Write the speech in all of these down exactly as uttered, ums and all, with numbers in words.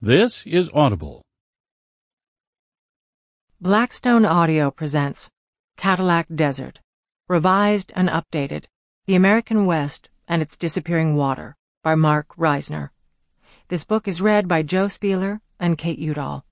This is Audible. Blackstone Audio presents Cadillac Desert, revised and updated, The American West and Its Disappearing Water, by Mark Reisner. This book is read by Joe Spieler and Kate Udall.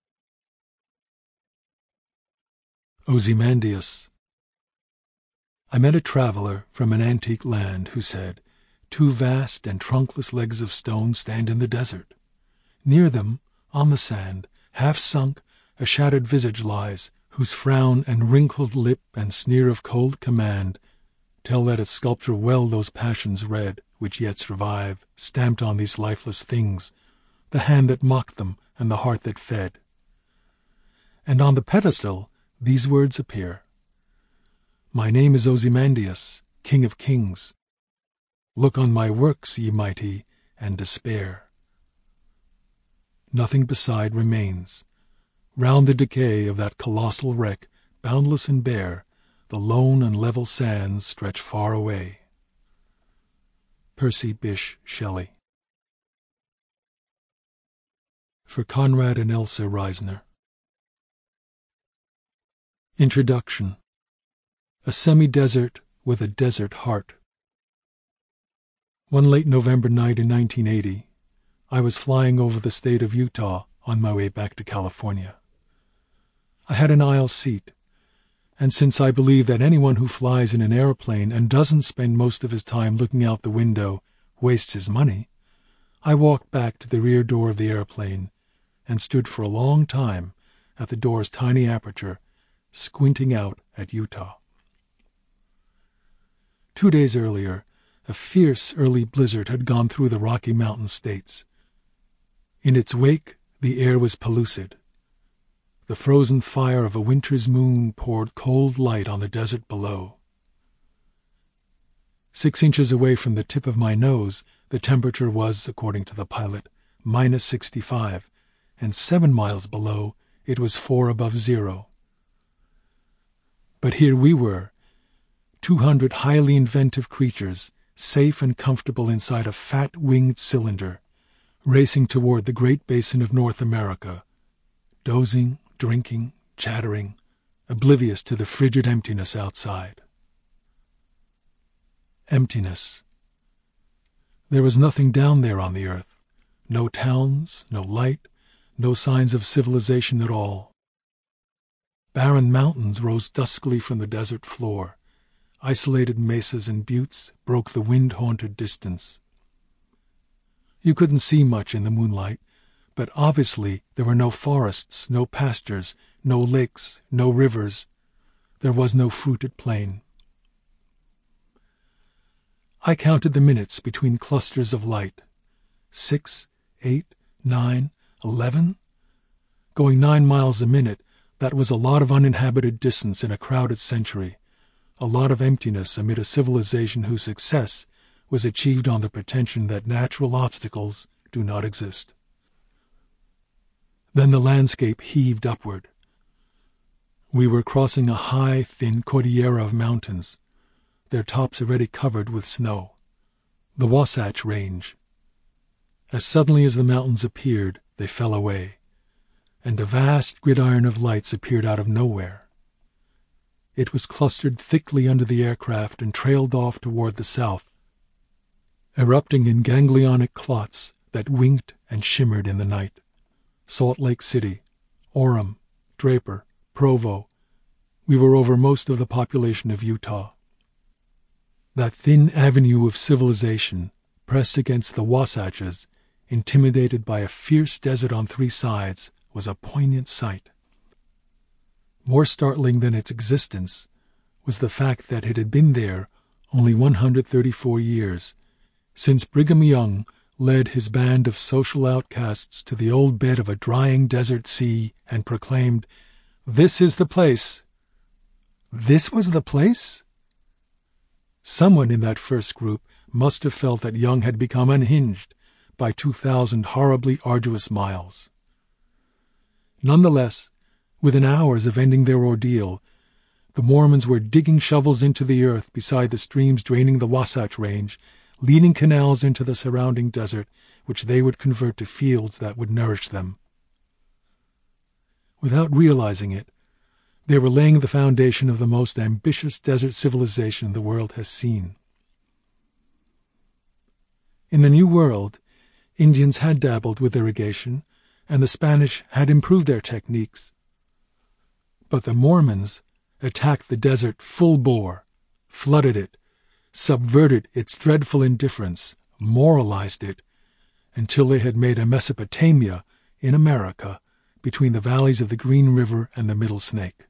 Ozymandias. I met a traveler from an antique land who said, "Two vast and trunkless legs of stone stand in the desert. Near them, on the sand, half sunk, a shattered visage lies, whose frown and wrinkled lip and sneer of cold command tell that its sculptor well those passions read, which yet survive, stamped on these lifeless things, the hand that mocked them and the heart that fed. And on the pedestal these words appear: My name is Ozymandias, King of Kings. Look on my works, ye mighty, and despair. Nothing beside remains. Round the decay of that colossal wreck, boundless and bare, the lone and level sands stretch far away." Percy Bysshe Shelley. For Conrad and Elsa Reisner. Introduction. A semi-desert with a desert heart. One late November night in nineteen eighty, I was flying over the state of Utah on my way back to California. I had an aisle seat, and since I believe that anyone who flies in an airplane and doesn't spend most of his time looking out the window wastes his money, I walked back to the rear door of the airplane and stood for a long time at the door's tiny aperture, squinting out at Utah. Two days earlier, a fierce early blizzard had gone through the Rocky Mountain states. In its wake, the air was pellucid. The frozen fire of a winter's moon poured cold light on the desert below. Six inches away from the tip of my nose, the temperature was, according to the pilot, minus sixty-five, and seven miles below, it was four above zero. But here we were, two hundred highly inventive creatures, safe and comfortable inside a fat-winged cylinder, racing toward the Great Basin of North America, dozing, drinking, chattering, oblivious to the frigid emptiness outside. Emptiness. There was nothing down there on the earth, no towns, no light, no signs of civilization at all. Barren mountains rose duskily from the desert floor. Isolated mesas and buttes broke the wind-haunted distance. You couldn't see much in the moonlight, but obviously there were no forests, no pastures, no lakes, no rivers. There was no fruited plain. I counted the minutes between clusters of light. Six, eight, nine, eleven. Going nine miles a minute, that was a lot of uninhabited distance in a crowded century, a lot of emptiness amid a civilization whose success was achieved on the pretension that natural obstacles do not exist. Then the landscape heaved upward. We were crossing a high, thin cordillera of mountains, their tops already covered with snow. The Wasatch Range. As suddenly as the mountains appeared, they fell away, and a vast gridiron of lights appeared out of nowhere. It was clustered thickly under the aircraft and trailed off toward the south, erupting in ganglionic clots that winked and shimmered in the night. Salt Lake City, Orem, Draper, Provo. We were over most of the population of Utah. That thin avenue of civilization, pressed against the Wasatches, intimidated by a fierce desert on three sides, was a poignant sight. More startling than its existence was the fact that it had been there only one hundred thirty-four years, since Brigham Young led his band of social outcasts to the old bed of a drying desert sea and proclaimed, "This is the place." This was the place? Someone in that first group must have felt that Young had become unhinged by two thousand horribly arduous miles. Nonetheless, within hours of ending their ordeal, the Mormons were digging shovels into the earth beside the streams draining the Wasatch Range, leading canals into the surrounding desert, which they would convert to fields that would nourish them. Without realizing it, they were laying the foundation of the most ambitious desert civilization the world has seen. In the New World, Indians had dabbled with irrigation, and the Spanish had improved their techniques. But the Mormons attacked the desert full bore, flooded it, subverted its dreadful indifference, moralized it, until they had made a Mesopotamia in America between the valleys of the Green River and the Middle Snake.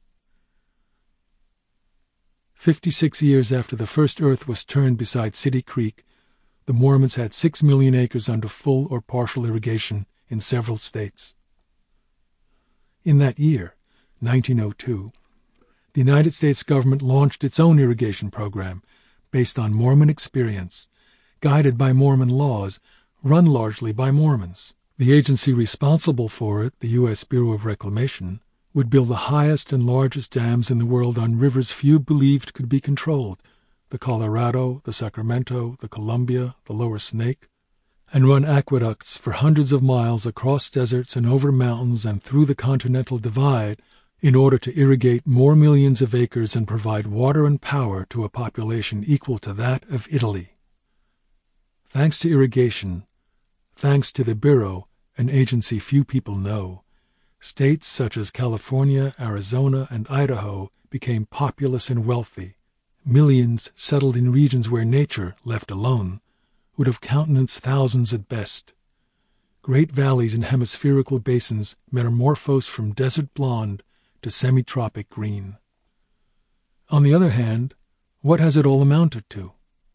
Fifty-six years after the first earth was turned beside City Creek, the Mormons had six million acres under full or partial irrigation in several states. In that year, nineteen oh two, the United States government launched its own irrigation program based on Mormon experience, guided by Mormon laws, run largely by Mormons. The agency responsible for it, the U S Bureau of Reclamation, would build the highest and largest dams in the world on rivers few believed could be controlled, the Colorado, the Sacramento, the Columbia, the Lower Snake, and run aqueducts for hundreds of miles across deserts and over mountains and through the Continental Divide in order to irrigate more millions of acres and provide water and power to a population equal to that of Italy. Thanks to irrigation, thanks to the Bureau, an agency few people know, states such as California, Arizona, and Idaho became populous and wealthy. Millions settled in regions where nature, left alone, would have countenanced thousands at best. Great valleys and hemispherical basins metamorphosed from desert blonde to semi-tropic green. On the other hand, what has it all amounted to?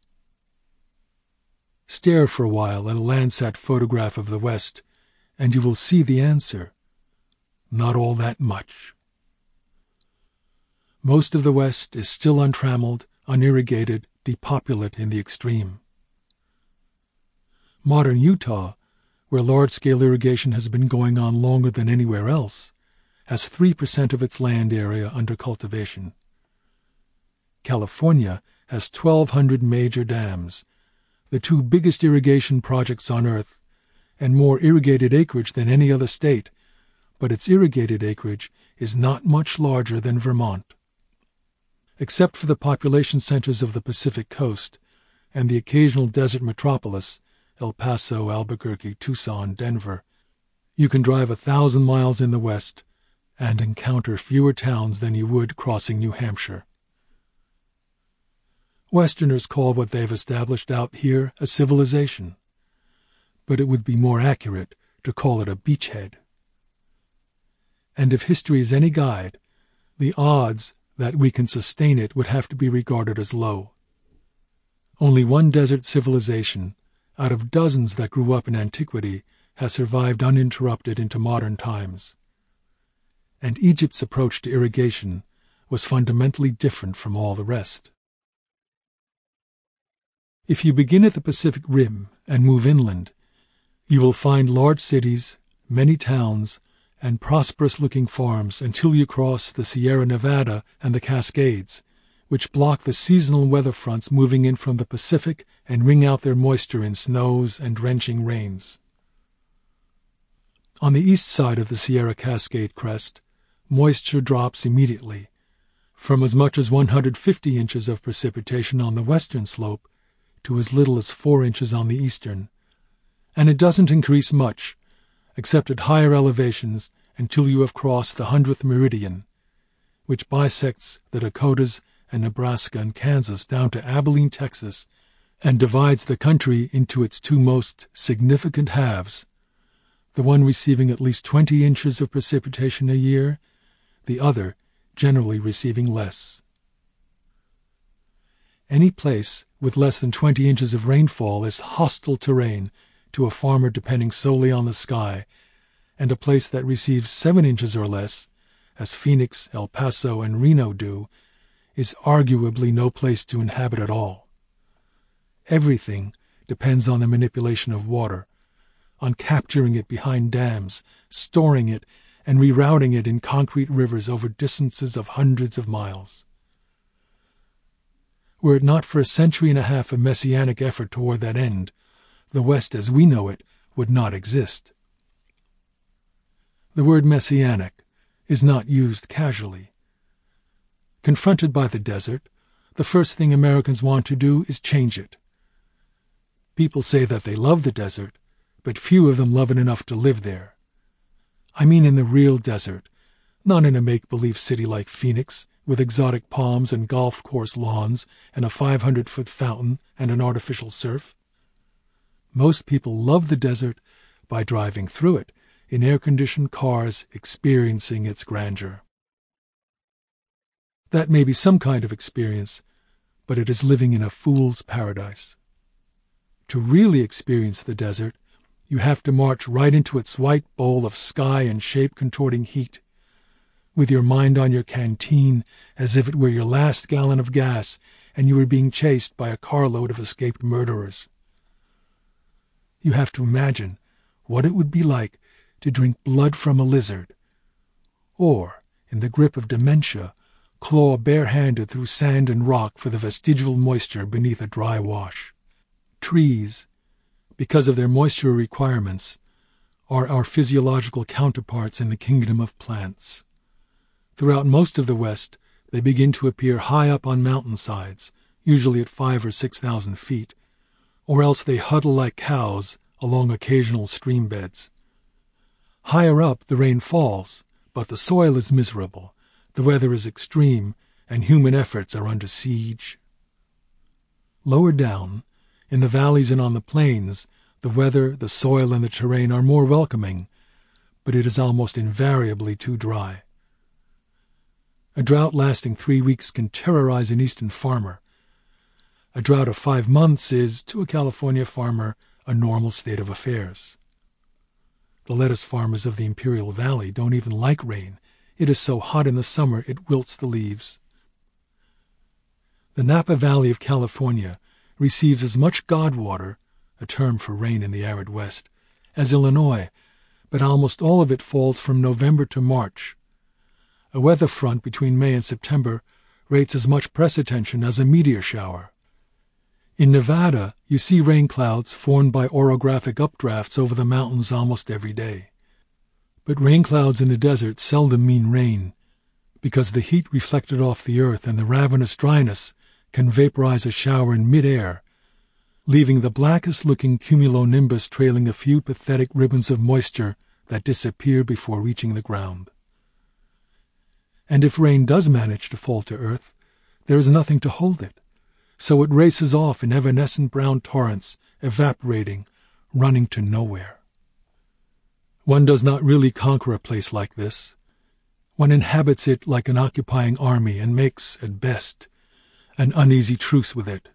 Stare for a while at a Landsat photograph of the West, and you will see the answer. Not all that much. Most of the West is still untrammeled, unirrigated, depopulate in the extreme. Modern Utah, where large-scale irrigation has been going on longer than anywhere else, has three percent of its land area under cultivation. California has twelve hundred major dams, the two biggest irrigation projects on Earth, and more irrigated acreage than any other state, but its irrigated acreage is not much larger than Vermont. Except for the population centers of the Pacific Coast and the occasional desert metropolis, El Paso, Albuquerque, Tucson, Denver, you can drive a thousand miles in the West and encounter fewer towns than you would crossing New Hampshire. Westerners call what they've established out here a civilization, but it would be more accurate to call it a beachhead. And if history is any guide, the odds that we can sustain it would have to be regarded as low. Only one desert civilization, out of dozens that grew up in antiquity, has survived uninterrupted into modern times. And Egypt's approach to irrigation was fundamentally different from all the rest. If you begin at the Pacific Rim and move inland, you will find large cities, many towns, and prosperous-looking farms until you cross the Sierra Nevada and the Cascades, which block the seasonal weather fronts moving in from the Pacific and wring out their moisture in snows and drenching rains. On the east side of the Sierra Cascade crest, moisture drops immediately, from as much as one hundred fifty inches of precipitation on the western slope to as little as four inches on the eastern, and it doesn't increase much, except at higher elevations until you have crossed the hundredth meridian, which bisects the Dakotas and Nebraska and Kansas down to Abilene, Texas, and divides the country into its two most significant halves, the one receiving at least twenty inches of precipitation a year, the other generally receiving less. Any place with less than twenty inches of rainfall is hostile terrain to a farmer depending solely on the sky, and a place that receives seven inches or less, as Phoenix, El Paso, and Reno do, is arguably no place to inhabit at all. Everything depends on the manipulation of water, on capturing it behind dams, storing it, and rerouting it in concrete rivers over distances of hundreds of miles. Were it not for a century and a half of messianic effort toward that end, the West as we know it would not exist. The word messianic is not used casually. Confronted by the desert, the first thing Americans want to do is change it. People say that they love the desert, but few of them love it enough to live there. I mean in the real desert, not in a make-believe city like Phoenix, with exotic palms and golf course lawns and a five hundred foot fountain and an artificial surf. Most people love the desert by driving through it in air-conditioned cars, experiencing its grandeur. That may be some kind of experience, but it is living in a fool's paradise. To really experience the desert, you have to march right into its white bowl of sky and shape-contorting heat, with your mind on your canteen as if it were your last gallon of gas and you were being chased by a carload of escaped murderers. You have to imagine what it would be like to drink blood from a lizard, or, in the grip of dementia, claw barehanded through sand and rock for the vestigial moisture beneath a dry wash. Trees, because of their moisture requirements, are our physiological counterparts in the kingdom of plants. Throughout most of the West, they begin to appear high up on mountainsides, usually at five or six thousand feet, or else they huddle like cows along occasional stream beds. Higher up, the rain falls, but the soil is miserable, the weather is extreme, and human efforts are under siege. Lower down, in the valleys and on the plains, the weather, the soil, and the terrain are more welcoming, but it is almost invariably too dry. A drought lasting three weeks can terrorize an eastern farmer. A drought of five months is, to a California farmer, a normal state of affairs. The lettuce farmers of the Imperial Valley don't even like rain. It is so hot in the summer it wilts the leaves. The Napa Valley of California receives as much Godwater, a term for rain in the arid West, as Illinois, but almost all of it falls from November to March. A weather front between May and September rates as much press attention as a meteor shower. In Nevada, you see rain clouds formed by orographic updrafts over the mountains almost every day. But rain clouds in the desert seldom mean rain, because the heat reflected off the earth and the ravenous dryness can vaporize a shower in mid-air, leaving the blackest-looking cumulonimbus trailing a few pathetic ribbons of moisture that disappear before reaching the ground. And if rain does manage to fall to earth, there is nothing to hold it, so it races off in evanescent brown torrents, evaporating, running to nowhere. One does not really conquer a place like this. One inhabits it like an occupying army and makes, at best, an uneasy truce with it.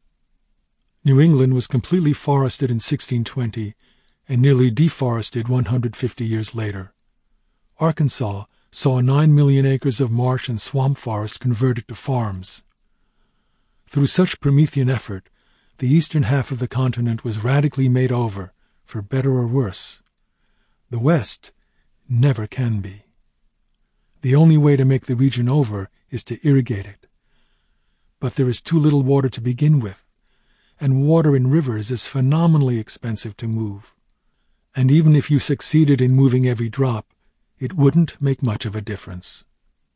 New England was completely forested in sixteen twenty and nearly deforested one hundred fifty years later. Arkansas saw nine million acres of marsh and swamp forest converted to farms. Through such Promethean effort, the eastern half of the continent was radically made over, for better or worse. The West never can be. The only way to make the region over is to irrigate it. But there is too little water to begin with, and water in rivers is phenomenally expensive to move. And even if you succeeded in moving every drop, it wouldn't make much of a difference.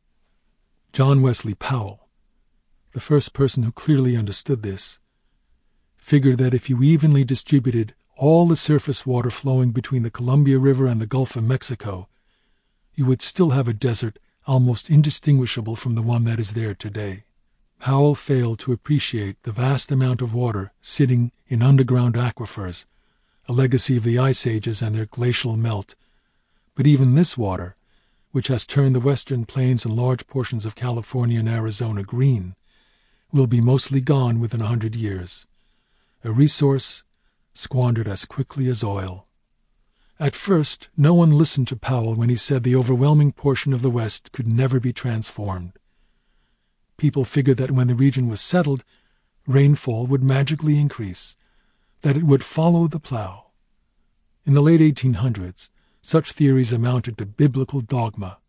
John Wesley Powell, the first person who clearly understood this, figured that if you evenly distributed all the surface water flowing between the Columbia River and the Gulf of Mexico, you would still have a desert almost indistinguishable from the one that is there today. Powell failed to appreciate the vast amount of water sitting in underground aquifers, a legacy of the ice ages and their glacial melt. But even this water, which has turned the western plains and large portions of California and Arizona green, will be mostly gone within a hundred years, a resource squandered as quickly as oil. At first, no one listened to Powell when he said the overwhelming portion of the West could never be transformed. People figured that when the region was settled, rainfall would magically increase, that it would follow the plow. In the late eighteen hundreds, such theories amounted to biblical dogma.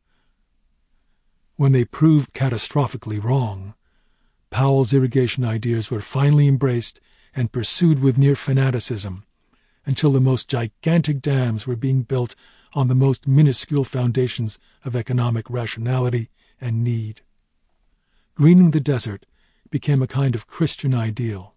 When they proved catastrophically wrong, Powell's irrigation ideas were finally embraced and pursued with near fanaticism, until the most gigantic dams were being built on the most minuscule foundations of economic rationality and need. Greening the desert became a kind of Christian ideal.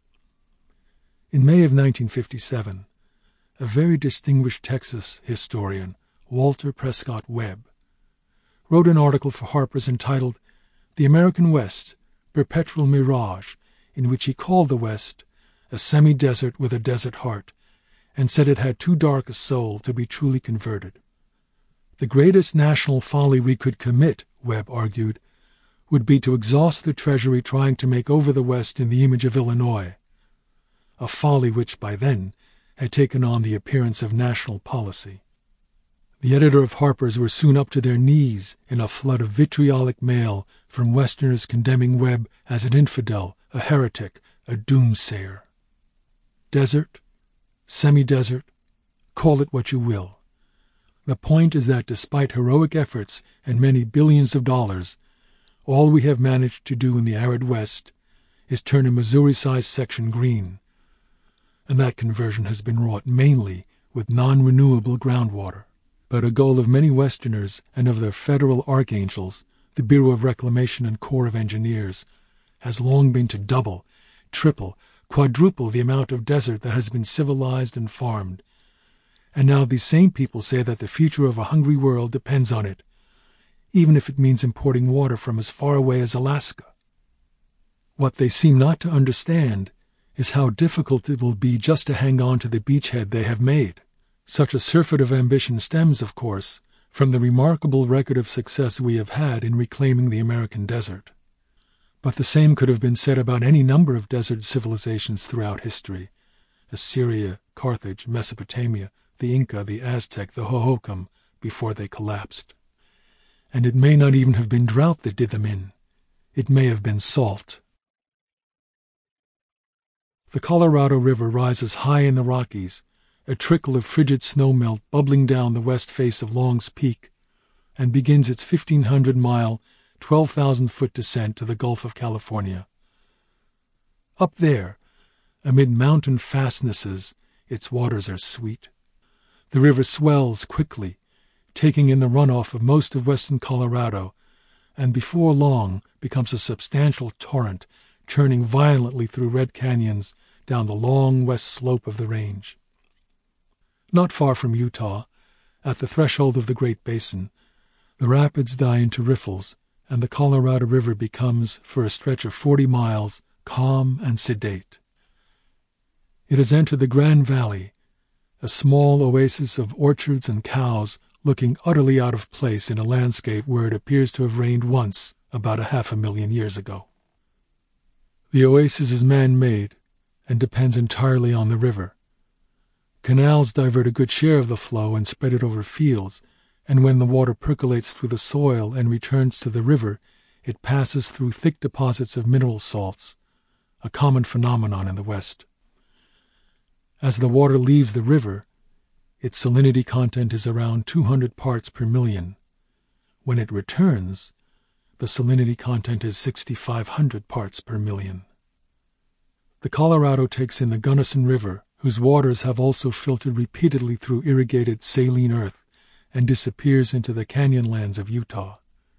In May of nineteen fifty-seven, a very distinguished Texas historian, Walter Prescott Webb, wrote an article for Harper's entitled The American West, Perpetual Mirage, in which he called the West a semi-desert with a desert heart, and said it had too dark a soul to be truly converted. The greatest national folly we could commit, Webb argued, would be to exhaust the Treasury trying to make over the West in the image of Illinois, a folly which by then had taken on the appearance of national policy. The editor of Harper's were soon up to their knees in a flood of vitriolic mail from Westerners condemning Webb as an infidel, a heretic, a doomsayer. Desert, semi-desert, call it what you will. The point is that despite heroic efforts and many billions of dollars, all we have managed to do in the arid West is turn a Missouri-sized section green, and that conversion has been wrought mainly with non-renewable groundwater. But a goal of many Westerners and of their federal archangels, the Bureau of Reclamation and Corps of Engineers, has long been to double, triple, quadruple the amount of desert that has been civilized and farmed. And now these same people say that the future of a hungry world depends on it, even if it means importing water from as far away as Alaska. What they seem not to understand is how difficult it will be just to hang on to the beachhead they have made. Such a surfeit of ambition stems, of course, from the remarkable record of success we have had in reclaiming the American desert. But the same could have been said about any number of desert civilizations throughout history: Assyria, Carthage, Mesopotamia, the Inca, the Aztec, the Hohokam, before they collapsed. And it may not even have been drought that did them in. It may have been salt. The Colorado River rises high in the Rockies, a trickle of frigid snowmelt bubbling down the west face of Long's Peak, and begins its fifteen hundred mile, twelve thousand foot descent to the Gulf of California. Up there, amid mountain fastnesses, its waters are sweet. The river swells quickly, taking in the runoff of most of western Colorado, and before long becomes a substantial torrent, churning violently through red canyons down the long west slope of the range. Not far from Utah, at the threshold of the Great Basin, the rapids die into riffles, and the Colorado River becomes, for a stretch of forty miles, calm and sedate. It has entered the Grand Valley, a small oasis of orchards and cows looking utterly out of place in a landscape where it appears to have rained once about a half a million years ago. The oasis is man-made and depends entirely on the river. Canals divert a good share of the flow and spread it over fields, and when the water percolates through the soil and returns to the river, it passes through thick deposits of mineral salts, a common phenomenon in the West. As the water leaves the river, its salinity content is around two hundred parts per million. When it returns, the salinity content is sixty-five hundred parts per million. The Colorado takes in the Gunnison River, whose waters have also filtered repeatedly through irrigated saline earth, and disappears into the canyonlands of Utah.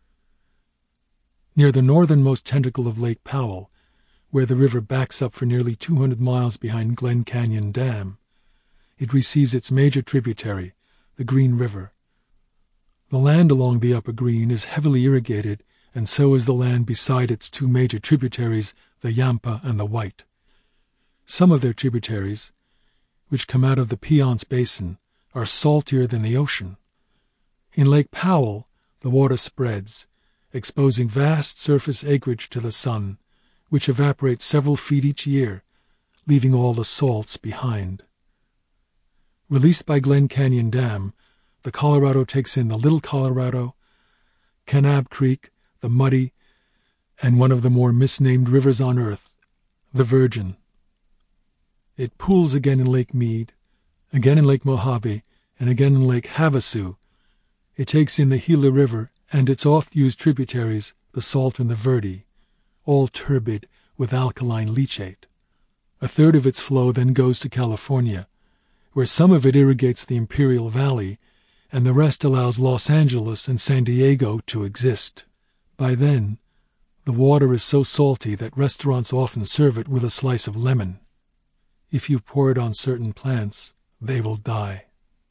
Near the northernmost tentacle of Lake Powell, where the river backs up for nearly two hundred miles behind Glen Canyon Dam, it receives its major tributary, the Green River. The land along the Upper Green is heavily irrigated, and so is the land beside its two major tributaries, the Yampa and the White. Some of their tributaries, which come out of the Piceance Basin, are saltier than the ocean. In Lake Powell, the water spreads, exposing vast surface acreage to the sun, which evaporates several feet each year, leaving all the salts behind. Released by Glen Canyon Dam, the Colorado takes in the Little Colorado, Kanab Creek, the Muddy, and one of the more misnamed rivers on earth, the Virgin. It pools again in Lake Mead, again in Lake Mojave, and again in Lake Havasu. It takes in the Gila River and its oft-used tributaries, the Salt and the Verde, all turbid with alkaline leachate. A third of its flow then goes to California, where some of it irrigates the Imperial Valley, and the rest allows Los Angeles and San Diego to exist. By then, the water is so salty that restaurants often serve it with a slice of lemon. If you pour it on certain plants, they will die.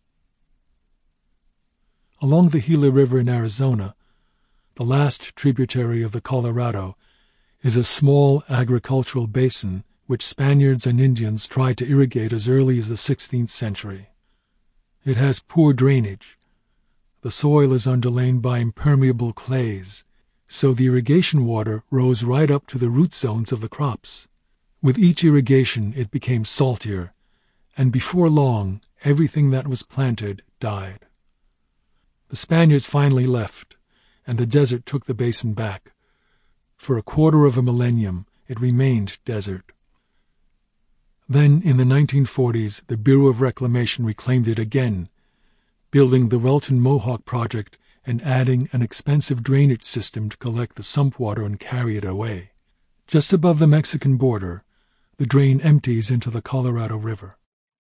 Along the Gila River in Arizona, the last tributary of the Colorado, is a small agricultural basin which Spaniards and Indians tried to irrigate as early as the sixteenth century. It has poor drainage. The soil is underlain by impermeable clays, so the irrigation water rose right up to the root zones of the crops. With each irrigation it became saltier, and before long everything that was planted died. The Spaniards finally left, and the desert took the basin back. For a quarter of a millennium it remained desert. Then, in the nineteen forties, the Bureau of Reclamation reclaimed it again, building the Welton Mohawk Project and adding an expensive drainage system to collect the sump water and carry it away. Just above the Mexican border, the drain empties into the Colorado River.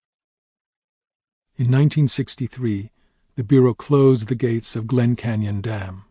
In nineteen sixty-three, the Bureau closed the gates of Glen Canyon Dam.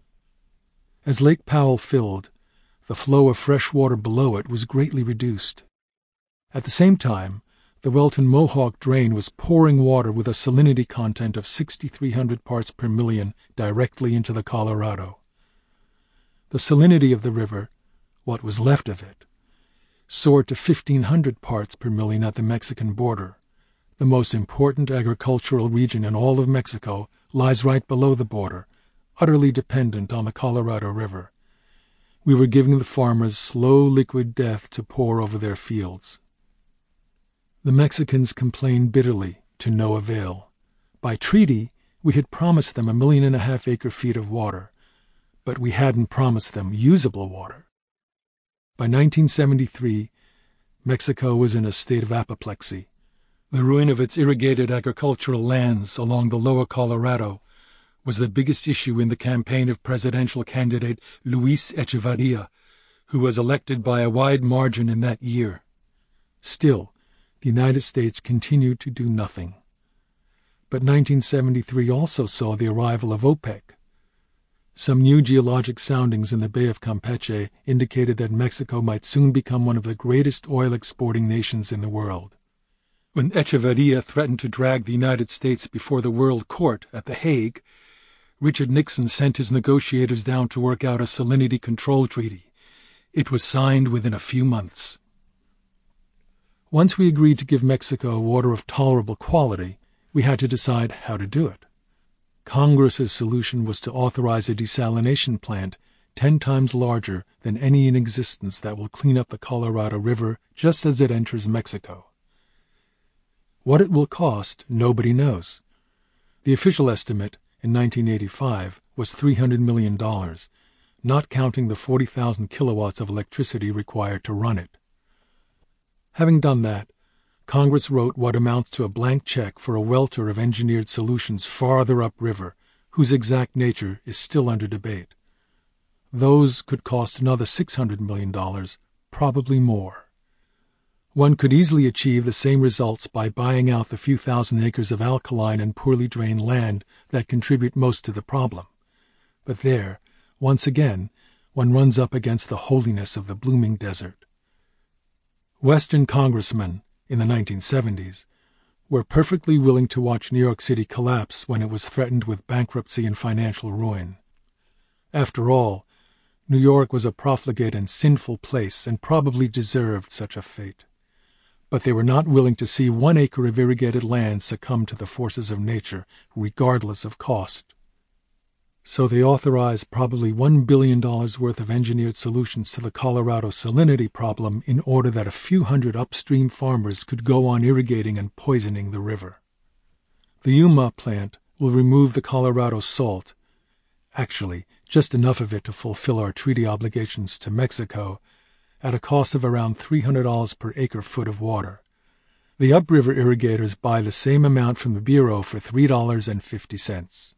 As Lake Powell filled, the flow of fresh water below it was greatly reduced. At the same time, the Welton Mohawk drain was pouring water with a salinity content of sixty-three hundred parts per million directly into the Colorado. The salinity of the river, what was left of it, soared to fifteen hundred parts per million at the Mexican border. The most important agricultural region in all of Mexico lies right below the border, utterly dependent on the Colorado River. We were giving the farmers slow liquid death to pour over their fields. The Mexicans complained bitterly, to no avail. By treaty, we had promised them a million and a half acre feet of water, but we hadn't promised them usable water. By nineteen seventy-three, Mexico was in a state of apoplexy. The ruin of its irrigated agricultural lands along the lower Colorado was the biggest issue in the campaign of presidential candidate Luis Echeverria, who was elected by a wide margin in that year. Still, the United States continued to do nothing. But nineteen seventy-three also saw the arrival of OPEC. Some new geologic soundings in the Bay of Campeche indicated that Mexico might soon become one of the greatest oil-exporting nations in the world. When Echeverria threatened to drag the United States before the World Court at The Hague, Richard Nixon sent his negotiators down to work out a salinity control treaty. It was signed within a few months. Once we agreed to give Mexico water of tolerable quality, we had to decide how to do it. Congress's solution was to authorize a desalination plant ten times larger than any in existence that will clean up the Colorado River just as it enters Mexico. What it will cost, nobody knows. The official estimate in nineteen eighty-five was three hundred million dollars, not counting the forty thousand kilowatts of electricity required to run it. Having done that, Congress wrote what amounts to a blank check for a welter of engineered solutions farther upriver, whose exact nature is still under debate. Those could cost another six hundred million dollars, probably more. One could easily achieve the same results by buying out the few thousand acres of alkaline and poorly drained land that contribute most to the problem. But there, once again, one runs up against the holiness of the blooming desert. Western congressmen, in the nineteen seventies, were perfectly willing to watch New York City collapse when it was threatened with bankruptcy and financial ruin. After all, New York was a profligate and sinful place and probably deserved such a fate. But they were not willing to see one acre of irrigated land succumb to the forces of nature, regardless of cost. So they authorized probably one billion dollars worth of engineered solutions to the Colorado salinity problem in order that a few hundred upstream farmers could go on irrigating and poisoning the river. The Yuma plant will remove the Colorado salt, actually just enough of it to fulfill our treaty obligations to Mexico, at a cost of around three hundred dollars per acre-foot of water. The upriver irrigators buy the same amount from the Bureau for three dollars and fifty cents.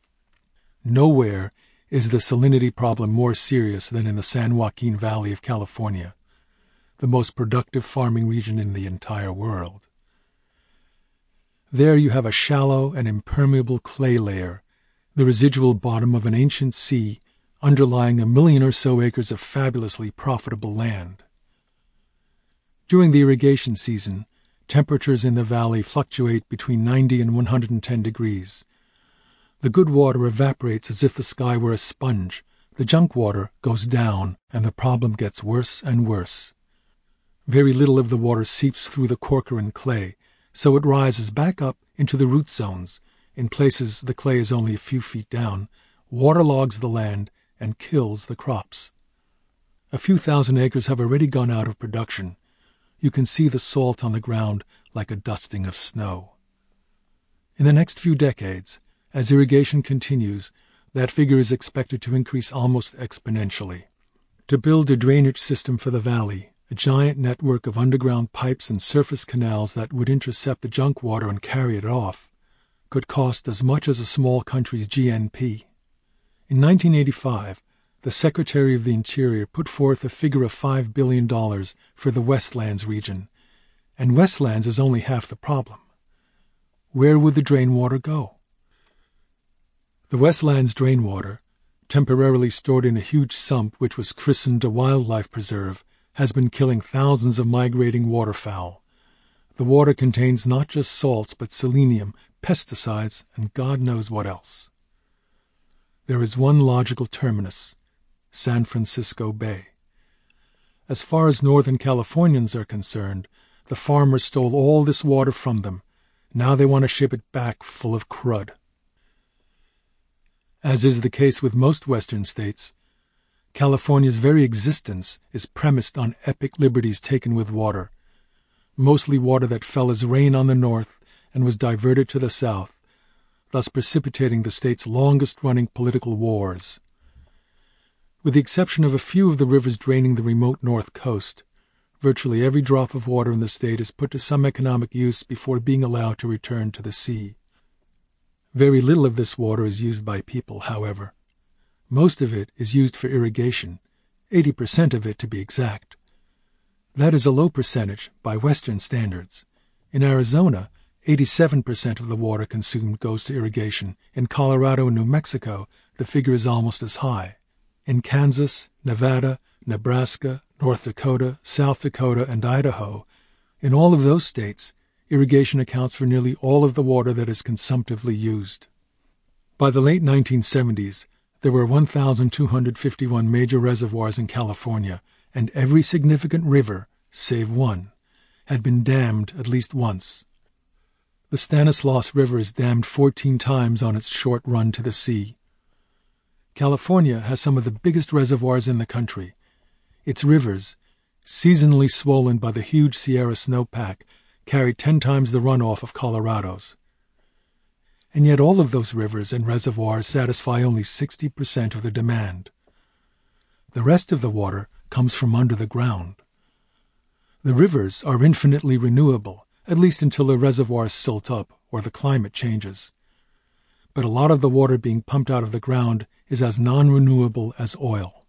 Nowhere is the salinity problem more serious than in the San Joaquin Valley of California, the most productive farming region in the entire world. There you have a shallow and impermeable clay layer, the residual bottom of an ancient sea underlying a million or so acres of fabulously profitable land. During the irrigation season, temperatures in the valley fluctuate between ninety and one hundred ten degrees. The good water evaporates as if the sky were a sponge. The junk water goes down, and the problem gets worse and worse. Very little of the water seeps through the Corcoran clay, so it rises back up into the root zones. In places the clay is only a few feet down, waterlogs the land, and kills the crops. A few thousand acres have already gone out of production. You can see the salt on the ground like a dusting of snow. In the next few decades, as irrigation continues, that figure is expected to increase almost exponentially. To build a drainage system for the valley, a giant network of underground pipes and surface canals that would intercept the junk water and carry it off, could cost as much as a small country's G N P. In nineteen eighty-five, the Secretary of the Interior put forth a figure of five billion dollars for the Westlands region, and Westlands is only half the problem. Where would the drain water go? The Westlands drain water, temporarily stored in a huge sump which was christened a wildlife preserve, has been killing thousands of migrating waterfowl. The water contains not just salts but selenium, pesticides, and God knows what else. There is one logical terminus, San Francisco Bay. As far as Northern Californians are concerned, the farmers stole all this water from them. Now they want to ship it back full of crud. As is the case with most Western states, California's very existence is premised on epic liberties taken with water, mostly water that fell as rain on the north and was diverted to the south, thus precipitating the state's longest-running political wars. With the exception of a few of the rivers draining the remote north coast, virtually every drop of water in the state is put to some economic use before being allowed to return to the sea. Very little of this water is used by people, however. Most of it is used for irrigation, eighty percent of it to be exact. That is a low percentage by Western standards. In Arizona, eighty-seven percent of the water consumed goes to irrigation. In Colorado and New Mexico, the figure is almost as high. In Kansas, Nevada, Nebraska, North Dakota, South Dakota, and Idaho, in all of those states, irrigation accounts for nearly all of the water that is consumptively used. By the late nineteen seventies, there were one thousand two hundred fifty-one major reservoirs in California, and every significant river, save one, had been dammed at least once. The Stanislaus River is dammed fourteen times on its short run to the sea. California has some of the biggest reservoirs in the country. Its rivers, seasonally swollen by the huge Sierra snowpack, carry ten times the runoff of Colorado's. And yet all of those rivers and reservoirs satisfy only sixty percent of the demand. The rest of the water comes from under the ground. The rivers are infinitely renewable, at least until the reservoirs silt up or the climate changes. But a lot of the water being pumped out of the ground is as non-renewable as oil.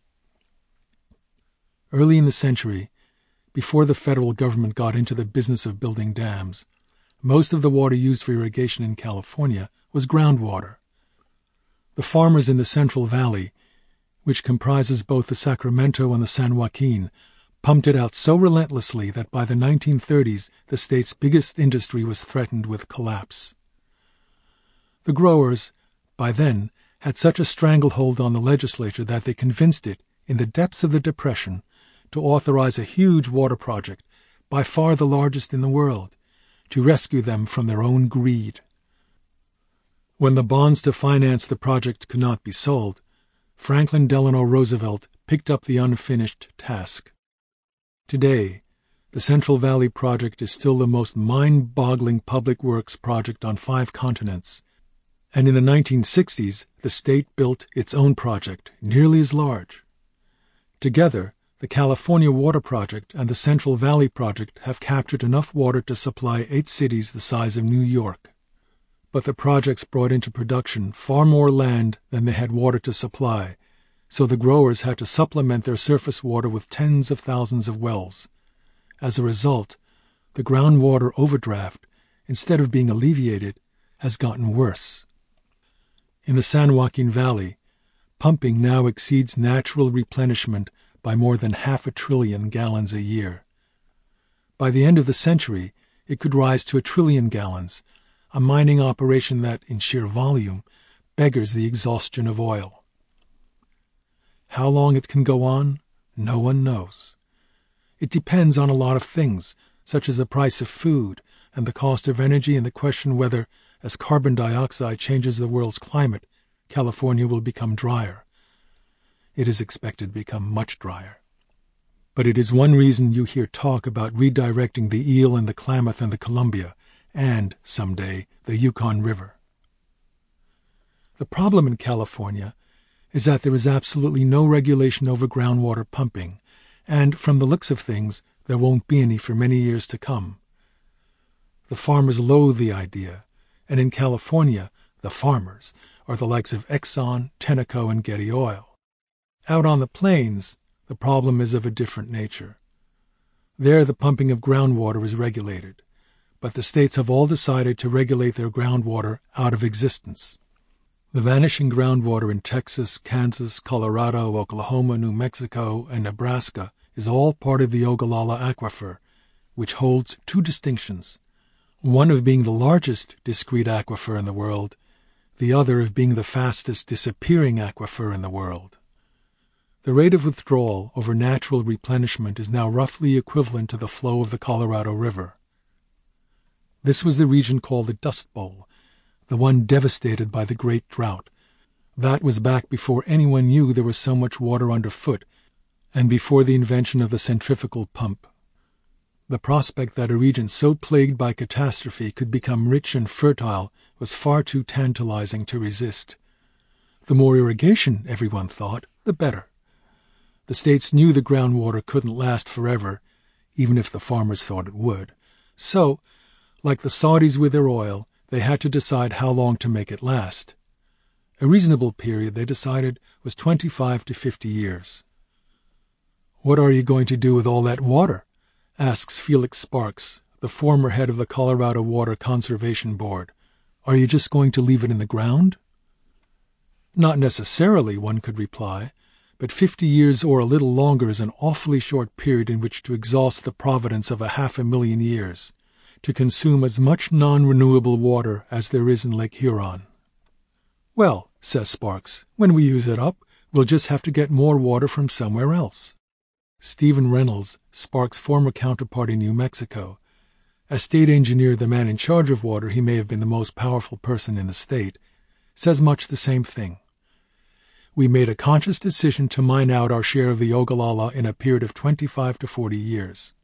Early in the century, before the federal government got into the business of building dams, most of the water used for irrigation in California was groundwater. The farmers in the Central Valley, which comprises both the Sacramento and the San Joaquin, pumped it out so relentlessly that by the nineteen thirties the state's biggest industry was threatened with collapse. The growers, by then, had such a stranglehold on the legislature that they convinced it, in the depths of the Depression, to authorize a huge water project, by far the largest in the world, to rescue them from their own greed. When the bonds to finance the project could not be sold, Franklin Delano Roosevelt picked up the unfinished task. Today, the Central Valley Project is still the most mind-boggling public works project on five continents, and in the nineteen sixties the state built its own project, nearly as large. Together, the California Water Project and the Central Valley Project have captured enough water to supply eight cities the size of New York. But the projects brought into production far more land than they had water to supply, so the growers had to supplement their surface water with tens of thousands of wells. As a result, the groundwater overdraft, instead of being alleviated, has gotten worse. In the San Joaquin Valley, pumping now exceeds natural replenishment by more than half a trillion gallons a year. By the end of the century, it could rise to a trillion gallons, a mining operation that, in sheer volume, beggars the exhaustion of oil. How long it can go on, no one knows. It depends on a lot of things, such as the price of food and the cost of energy and the question whether, as carbon dioxide changes the world's climate, California will become drier. It is expected to become much drier. But it is one reason you hear talk about redirecting the Eel and the Klamath and the Columbia, and, someday, the Yukon River. The problem in California is that there is absolutely no regulation over groundwater pumping, and, from the looks of things, there won't be any for many years to come. The farmers loathe the idea, and in California, the farmers are the likes of Exxon, Tenneco, and Getty Oil. Out on the plains, the problem is of a different nature. There the pumping of groundwater is regulated, but the states have all decided to regulate their groundwater out of existence. The vanishing groundwater in Texas, Kansas, Colorado, Oklahoma, New Mexico, and Nebraska is all part of the Ogallala Aquifer, which holds two distinctions, one of being the largest discrete aquifer in the world, the other of being the fastest disappearing aquifer in the world. The rate of withdrawal over natural replenishment is now roughly equivalent to the flow of the Colorado River. This was the region called the Dust Bowl, the one devastated by the Great Drought. That was back before anyone knew there was so much water underfoot, and before the invention of the centrifugal pump. The prospect that a region so plagued by catastrophe could become rich and fertile was far too tantalizing to resist. The more irrigation, everyone thought, the better. The states knew the groundwater couldn't last forever, even if the farmers thought it would. So, like the Saudis with their oil, they had to decide how long to make it last. A reasonable period, they decided, was twenty-five to fifty years. "What are you going to do with all that water?" asks Felix Sparks, the former head of the Colorado Water Conservation Board. "Are you just going to leave it in the ground?" "Not necessarily," one could reply, "but fifty years or a little longer is an awfully short period in which to exhaust the providence of a half a million years, to consume as much non-renewable water as there is in Lake Huron." "Well," says Sparks, "when we use it up, we'll just have to get more water from somewhere else." Stephen Reynolds, Sparks' former counterpart in New Mexico, as state engineer, the man in charge of water, he may have been the most powerful person in the state, says much the same thing. "We made a conscious decision to mine out our share of the Ogallala in a period of twenty-five to forty years.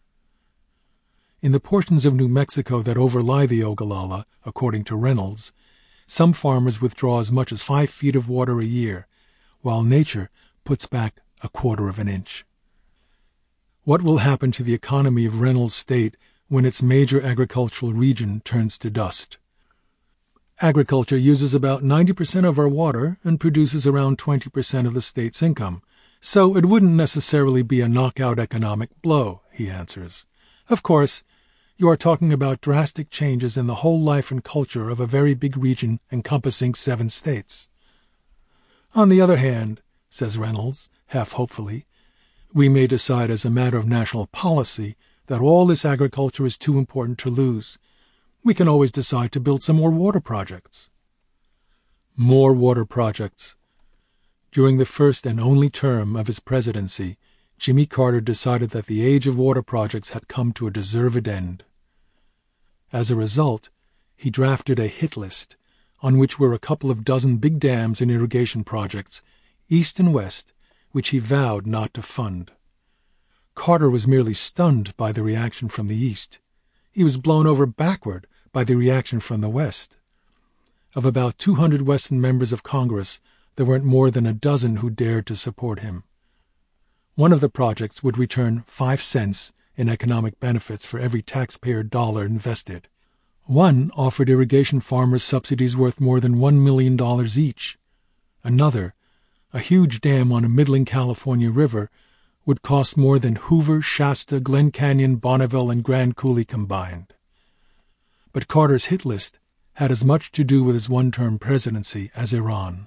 In the portions of New Mexico that overlie the Ogallala, according to Reynolds, some farmers withdraw as much as five feet of water a year, while nature puts back a quarter of an inch. What will happen to the economy of Reynolds State when its major agricultural region turns to dust? Agriculture uses about ninety percent of our water and produces around twenty percent of the state's income, so it wouldn't necessarily be a knockout economic blow," he answers. "Of course, you are talking about drastic changes in the whole life and culture of a very big region encompassing seven states." "On the other hand," says Reynolds, half hopefully, "we may decide as a matter of national policy that all this agriculture is too important to lose. We can always decide to build some more water projects." More water projects. During the first and only term of his presidency, Jimmy Carter decided that the age of water projects had come to a deserved end. As a result, he drafted a hit list, on which were a couple of dozen big dams and irrigation projects, east and west, which he vowed not to fund. Carter was merely stunned by the reaction from the east. He was blown over backward by the reaction from the west. Of about two hundred Western members of Congress, there weren't more than a dozen who dared to support him. One of the projects would return five cents in economic benefits for every taxpayer dollar invested. One offered irrigation farmers subsidies worth more than one million dollars each. Another, a huge dam on a middling California river, would cost more than Hoover, Shasta, Glen Canyon, Bonneville, and Grand Coulee combined. but Carter's hit list had as much to do with his one-term presidency as Iran.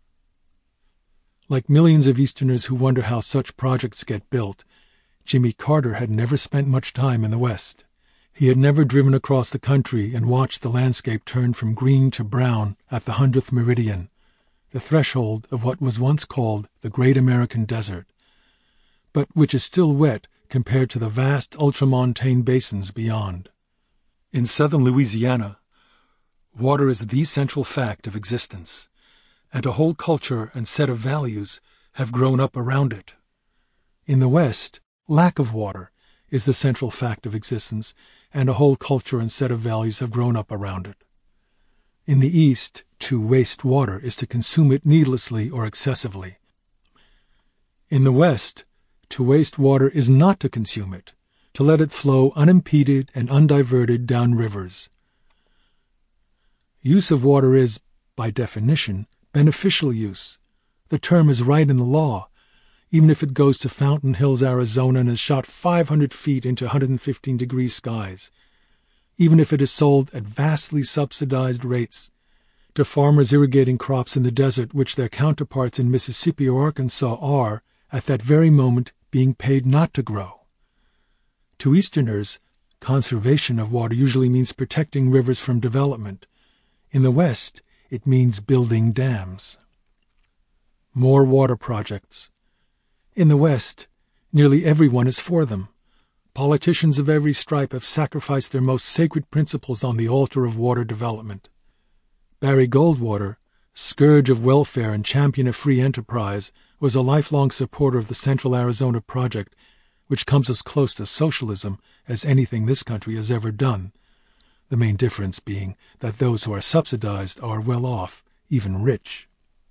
Like millions of Easterners who wonder how such projects get built, Jimmy Carter had never spent much time in the West. He had never driven across the country and watched the landscape turn from green to brown at the hundredth meridian, the threshold of what was once called the Great American Desert, but which is still wet compared to the vast ultramontane basins beyond. In southern Louisiana, water is the central fact of existence, and a whole culture and set of values have grown up around it. In the West, lack of water is the central fact of existence, and a whole culture and set of values have grown up around it. In the East, to waste water is to consume it needlessly or excessively. In the West, to waste water is not to consume it, to let it flow unimpeded and undiverted down rivers. Use of water is, by definition, beneficial use. The term is right in the law, even if it goes to Fountain Hills, Arizona, and is shot five hundred feet into one hundred fifteen degree skies, even if it is sold at vastly subsidized rates to farmers irrigating crops in the desert which their counterparts in Mississippi or Arkansas are, at that very moment, being paid not to grow. To Easterners, conservation of water usually means protecting rivers from development. In the West, it means building dams. More water projects. In the West, nearly everyone is for them. Politicians of every stripe have sacrificed their most sacred principles on the altar of water development. Barry Goldwater, scourge of welfare and champion of free enterprise, was a lifelong supporter of the Central Arizona Project, which comes as close to socialism as anything this country has ever done, the main difference being that those who are subsidized are well off, even rich.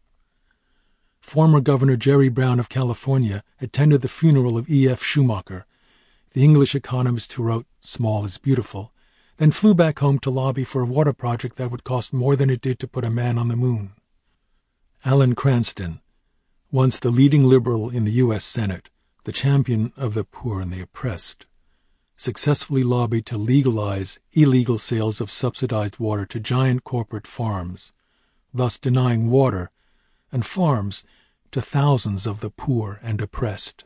Former Governor Jerry Brown of California attended the funeral of E F Schumacher, the English economist who wrote Small is Beautiful, then flew back home to lobby for a water project that would cost more than it did to put a man on the moon. Alan Cranston, once the leading liberal in the U S Senate, the champion of the poor and the oppressed, successfully lobbied to legalize illegal sales of subsidized water to giant corporate farms, thus denying water and farms to thousands of the poor and oppressed.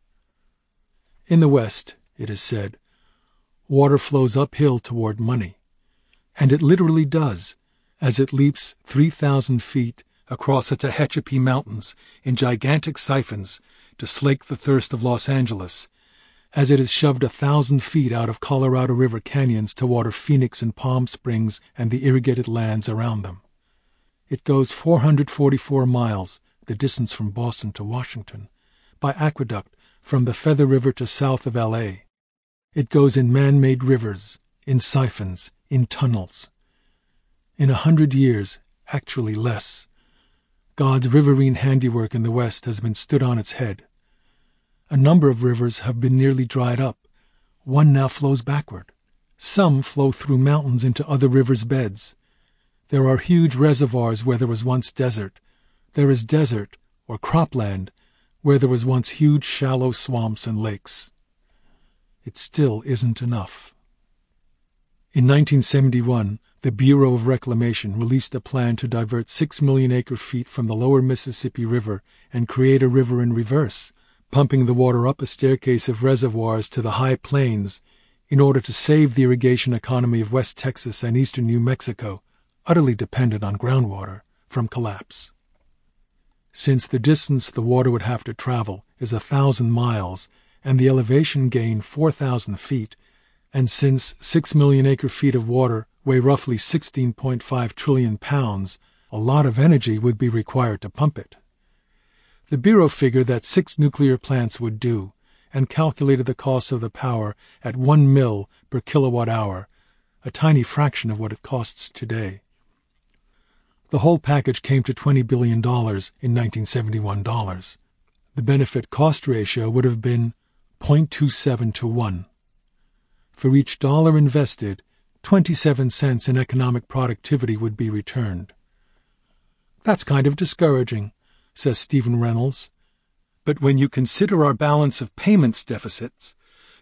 In the West, it is said, water flows uphill toward money, and it literally does, as it leaps three thousand feet across the Tehachapi Mountains in gigantic siphons to slake the thirst of Los Angeles, as it is shoved a thousand feet out of Colorado River canyons to water Phoenix and Palm Springs and the irrigated lands around them. It goes four hundred forty-four miles, the distance from Boston to Washington, by aqueduct from the Feather River to south of L A. It goes in man-made rivers, in siphons, in tunnels. In a hundred years, actually less, God's riverine handiwork in the West has been stood on its head. A number of rivers have been nearly dried up. One now flows backward. Some flow through mountains into other rivers' beds. There are huge reservoirs where there was once desert. There is desert, or cropland, where there was once huge shallow swamps and lakes. It still isn't enough. In nineteen seventy-one, the Bureau of Reclamation released a plan to divert six million acre-feet from the lower Mississippi River and create a river in reverse, pumping the water up a staircase of reservoirs to the high plains in order to save the irrigation economy of West Texas and eastern New Mexico, utterly dependent on groundwater, from collapse. Since the distance the water would have to travel is a thousand miles and the elevation gain four thousand feet, and since six million acre-feet of water weigh roughly sixteen point five trillion pounds, a lot of energy would be required to pump it. The Bureau figured that six nuclear plants would do, and calculated the cost of the power at one mil per kilowatt hour, a tiny fraction of what it costs today. The whole package came to twenty billion dollars in nineteen seventy-one dollars. The benefit-cost ratio would have been zero point two seven to one. For each dollar invested, twenty-seven cents in economic productivity would be returned. That's kind of discouraging, says Stephen Reynolds. But when you consider our balance of payments deficits,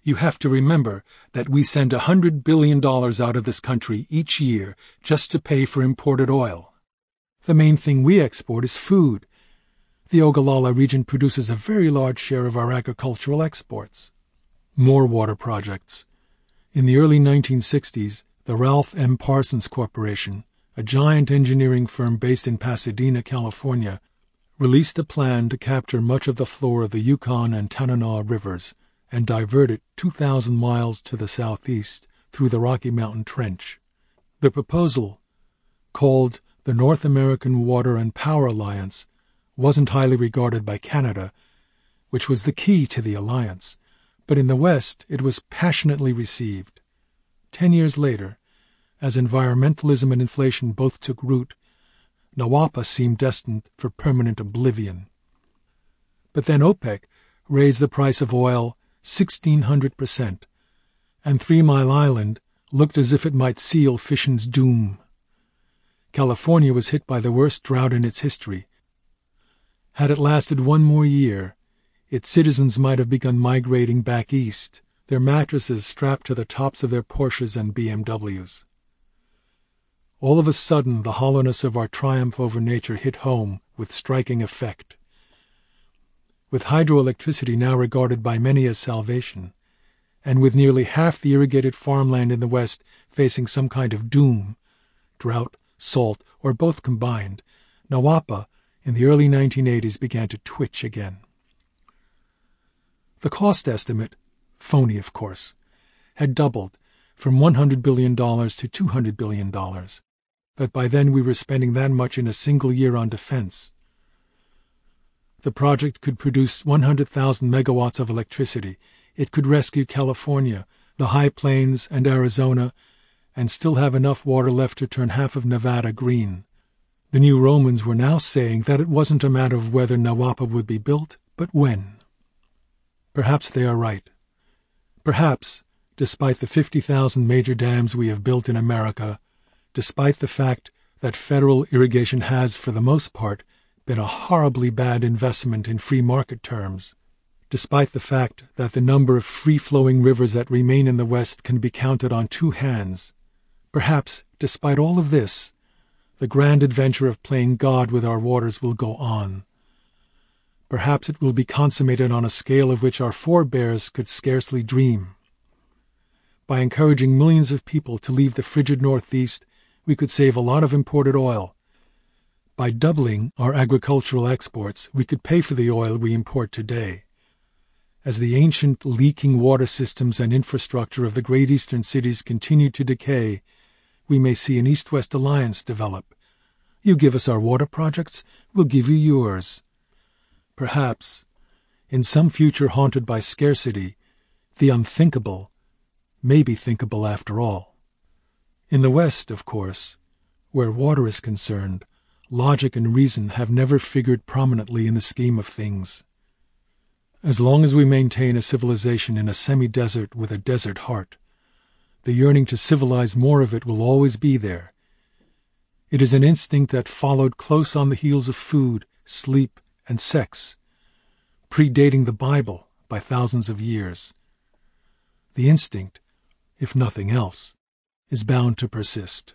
You have to remember that we send a hundred billion dollars out of this country each year just to pay for imported oil. The main thing we export is food. The Ogallala region produces a very large share of our agricultural exports. More water projects. In the early nineteen sixties, the Ralph M. Parsons Corporation, a giant engineering firm based in Pasadena, California, released a plan to capture much of the floor of the Yukon and Tanana rivers and divert it two thousand miles to the southeast through the Rocky Mountain Trench. The proposal, called the North American Water and Power Alliance, wasn't highly regarded by Canada, which was the key to the alliance, but in the West it was passionately received. Ten years later, as environmentalism and inflation both took root, Nawapa seemed destined for permanent oblivion. But then OPEC raised the price of oil sixteen hundred percent, and Three Mile Island looked as if it might seal Fission's doom. California was hit by the worst drought in its history. Had it lasted one more year, its citizens might have begun migrating back east, their mattresses strapped to the tops of their Porsches and B M Ws. All of a sudden, the hollowness of our triumph over nature hit home with striking effect. With hydroelectricity now regarded by many as salvation, and with nearly half the irrigated farmland in the West facing some kind of doom, drought, salt, or both combined, Nawapa in the early nineteen eighties began to twitch again. The cost estimate, phony of course, had doubled from one hundred billion dollars to two hundred billion dollars, but by then we were spending that much in a single year on defense. The project could produce one hundred thousand megawatts of electricity. It could rescue California, the High Plains, and Arizona, and still have enough water left to turn half of Nevada green. The New Romans were now saying that it wasn't a matter of whether Nawapa would be built, but when. Perhaps they are right. Perhaps, despite the fifty thousand major dams we have built in America, despite the fact that federal irrigation has, for the most part, been a horribly bad investment in free market terms, despite the fact that the number of free-flowing rivers that remain in the West can be counted on two hands, perhaps, despite all of this, the grand adventure of playing God with our waters will go on. Perhaps it will be consummated on a scale of which our forebears could scarcely dream. By encouraging millions of people to leave the frigid Northeast, we could save a lot of imported oil. By doubling our agricultural exports, we could pay for the oil we import today. As the ancient leaking water systems and infrastructure of the great eastern cities continue to decay, we may see an East-West alliance develop. You give us our water projects, we'll give you yours. Perhaps, in some future haunted by scarcity, the unthinkable may be thinkable after all. In the West, of course, where water is concerned, logic and reason have never figured prominently in the scheme of things. As long as we maintain a civilization in a semi-desert with a desert heart, the yearning to civilize more of it will always be there. It is an instinct that followed close on the heels of food, sleep, and sex, predating the Bible by thousands of years. The instinct, if nothing else, is bound to persist.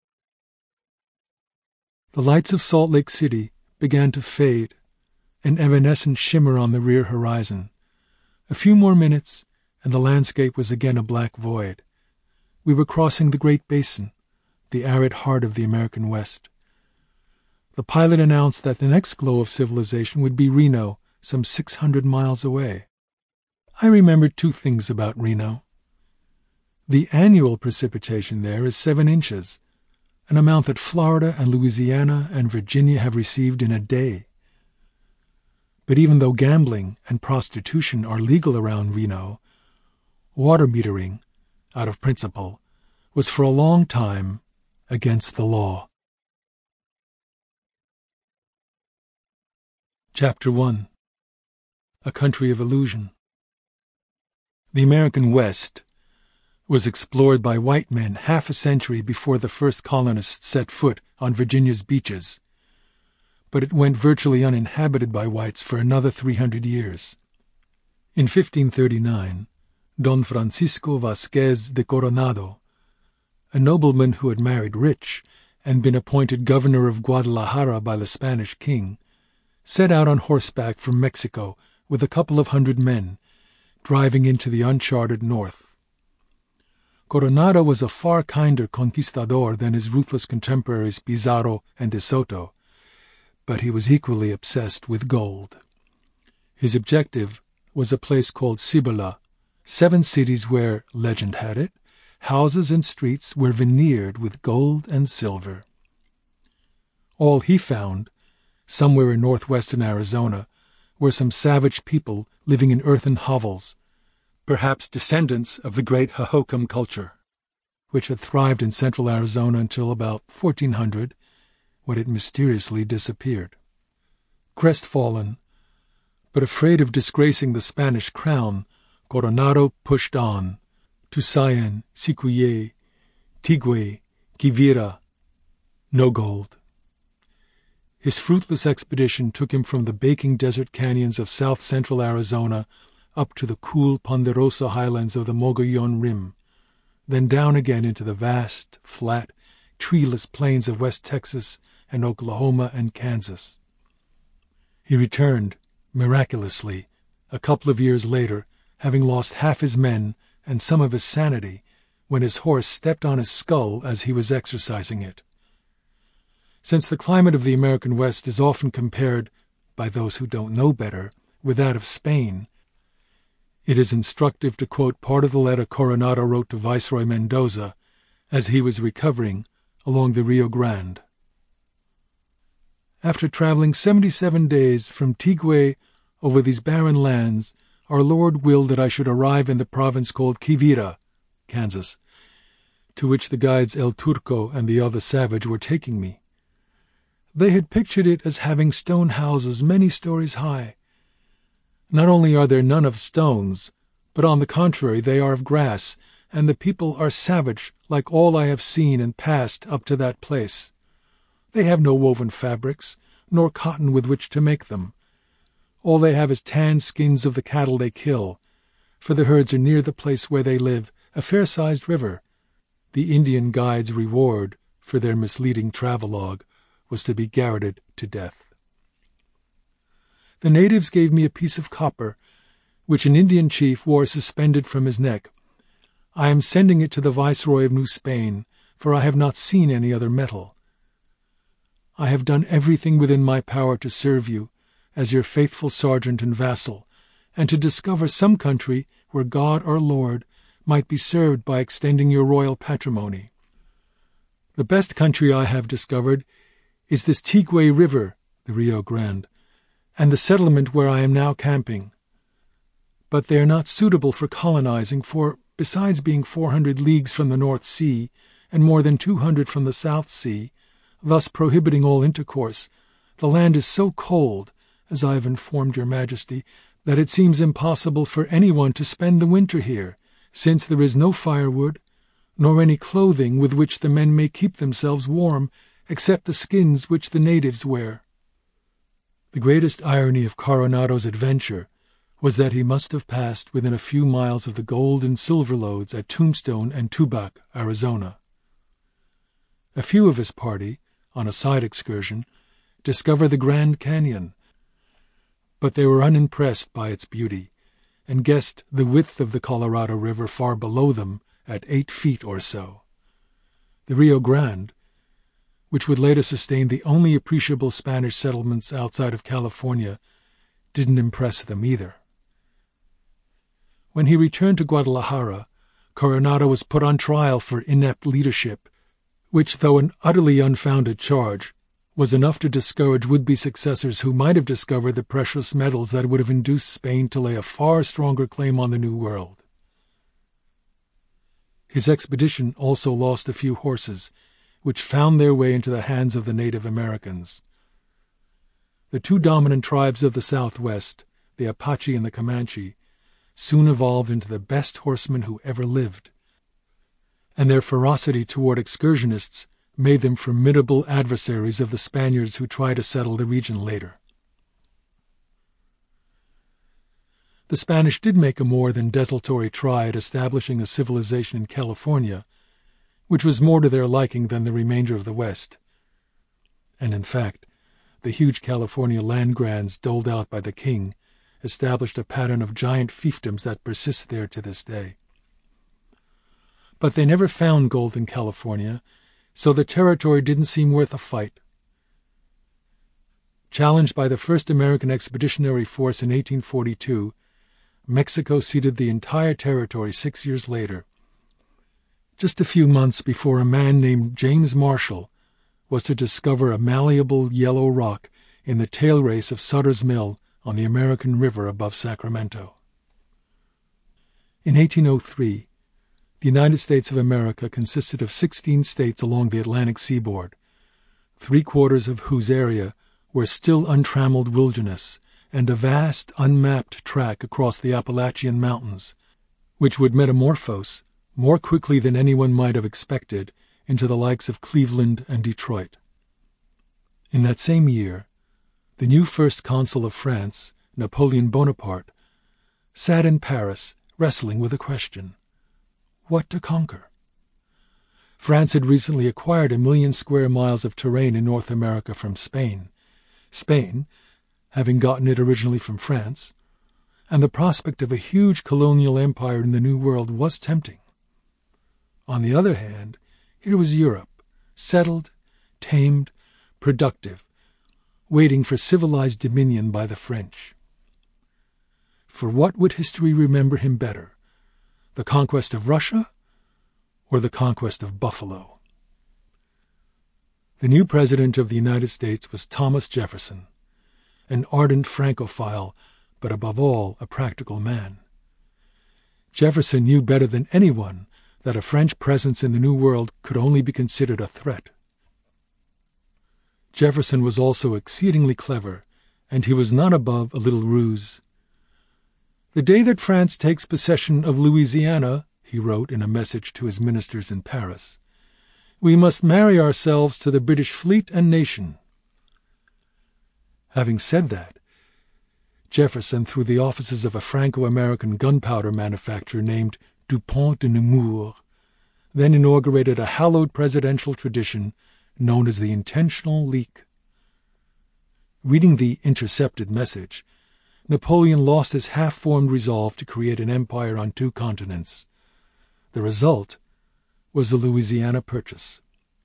The lights of Salt Lake City began to fade, an evanescent shimmer on the rear horizon. A few more minutes, and the landscape was again a black void. We were crossing the Great Basin, the arid heart of the American West. The pilot announced that the next glow of civilization would be Reno, some six hundred miles away. I remembered two things about Reno. The annual precipitation there is seven inches, an amount that Florida and Louisiana and Virginia have received in a day. But even though gambling and prostitution are legal around Reno, water metering, out of principle, was for a long time against the law. Chapter one. A Country of Illusion. The American West was explored by white men half a century before the first colonists set foot on Virginia's beaches, but it went virtually uninhabited by whites for another three hundred years. In fifteen thirty-nine, Don Francisco Vasquez de Coronado, a nobleman who had married rich and been appointed governor of Guadalajara by the Spanish king, set out on horseback from Mexico with a couple of hundred men, driving into the uncharted north. Coronado was a far kinder conquistador than his ruthless contemporaries Pizarro and De Soto, but he was equally obsessed with gold. His objective was a place called Cibola, seven cities where, legend had it, houses and streets were veneered with gold and silver. All he found, somewhere in northwestern Arizona, were some savage people living in earthen hovels, perhaps descendants of the great Hohokam culture, which had thrived in central Arizona until about fourteen hundred, when it mysteriously disappeared. Crestfallen, but afraid of disgracing the Spanish crown, Coronado pushed on, to Sayan, Sicuye, Tigüe, Quivira. No gold. His fruitless expedition took him from the baking desert canyons of south-central Arizona up to the cool Ponderosa highlands of the Mogollon Rim, then down again into the vast, flat, treeless plains of West Texas and Oklahoma and Kansas. He returned, miraculously, a couple of years later, having lost half his men and some of his sanity, when his horse stepped on his skull as he was exercising it. Since the climate of the American West is often compared, by those who don't know better, with that of Spain, it is instructive to quote part of the letter Coronado wrote to Viceroy Mendoza as he was recovering along the Rio Grande. After traveling seventy-seven days from Tigüe over these barren lands, our Lord willed that I should arrive in the province called Quivira, Kansas, to which the guides El Turco and the other savage were taking me. They had pictured it as having stone houses many stories high. Not only are there none of stones, but on the contrary they are of grass, and the people are savage like all I have seen and passed up to that place. They have no woven fabrics, nor cotton with which to make them. All they have is tanned skins of the cattle they kill, for the herds are near the place where they live, a fair-sized river. The Indian guide's reward for their misleading travelogue was to be garroted to death. The natives gave me a piece of copper, which an Indian chief wore suspended from his neck. I am sending it to the Viceroy of New Spain, for I have not seen any other metal. I have done everything within my power to serve you, as your faithful sergeant and vassal, and to discover some country where God our Lord might be served by extending your royal patrimony. The best country I have discovered is this Tigüe River, the Rio Grande, and the settlement where I am now camping. But they are not suitable for colonizing, for, besides being four hundred leagues from the North Sea, and more than two hundred from the South Sea, thus prohibiting all intercourse, the land is so cold, as I have informed your Majesty, that it seems impossible for anyone to spend the winter here, since there is no firewood, nor any clothing with which the men may keep themselves warm, except the skins which the natives wear. The greatest irony of Coronado's adventure was that he must have passed within a few miles of the gold and silver lodes at Tombstone and Tubac, Arizona. A few of his party, on a side excursion, discovered the Grand Canyon, but they were unimpressed by its beauty, and guessed the width of the Colorado River far below them at eight feet or so. The Rio Grande, which would later sustain the only appreciable Spanish settlements outside of California, didn't impress them either. When he returned to Guadalajara, Coronado was put on trial for inept leadership, which, though an utterly unfounded charge, was enough to discourage would-be successors who might have discovered the precious metals that would have induced Spain to lay a far stronger claim on the New World. His expedition also lost a few horses, which found their way into the hands of the Native Americans. The two dominant tribes of the Southwest, the Apache and the Comanche, soon evolved into the best horsemen who ever lived, and their ferocity toward excursionists made them formidable adversaries of the Spaniards who tried to settle the region later. The Spanish did make a more than desultory try at establishing a civilization in California, which was more to their liking than the remainder of the West. And in fact, the huge California land grants doled out by the king established a pattern of giant fiefdoms that persists there to this day. But they never found gold in California, so the territory didn't seem worth a fight. Challenged by the first American Expeditionary Force in eighteen forty-two, Mexico ceded the entire territory six years later, just a few months before a man named James Marshall was to discover a malleable yellow rock in the tail race of Sutter's Mill on the American River above Sacramento. In eighteen oh three, the United States of America consisted of sixteen states along the Atlantic seaboard, three-quarters of whose area were still untrammeled wilderness and a vast, unmapped track across the Appalachian Mountains, which would metamorphose, more quickly than anyone might have expected, into the likes of Cleveland and Detroit. In that same year, the new first consul of France, Napoleon Bonaparte, sat in Paris wrestling with a question: what to conquer? France had recently acquired a million square miles of terrain in North America from Spain, Spain having gotten it originally from France, and the prospect of a huge colonial empire in the New World was tempting. On the other hand, here was Europe, settled, tamed, productive, waiting for civilized dominion by the French. For what would history remember him better, the conquest of Russia or the conquest of Buffalo? The new president of the United States was Thomas Jefferson, an ardent Francophile, but above all a practical man. Jefferson knew better than anyone that a French presence in the New World could only be considered a threat. Jefferson was also exceedingly clever, and he was not above a little ruse. "The day that France takes possession of Louisiana," he wrote in a message to his ministers in Paris, "we must marry ourselves to the British fleet and nation." Having said that, Jefferson, through the offices of a Franco-American gunpowder manufacturer named Dupont de Nemours, then inaugurated a hallowed presidential tradition known as the intentional leak. Reading the intercepted message, Napoleon lost his half-formed resolve to create an empire on two continents. The result was the Louisiana Purchase.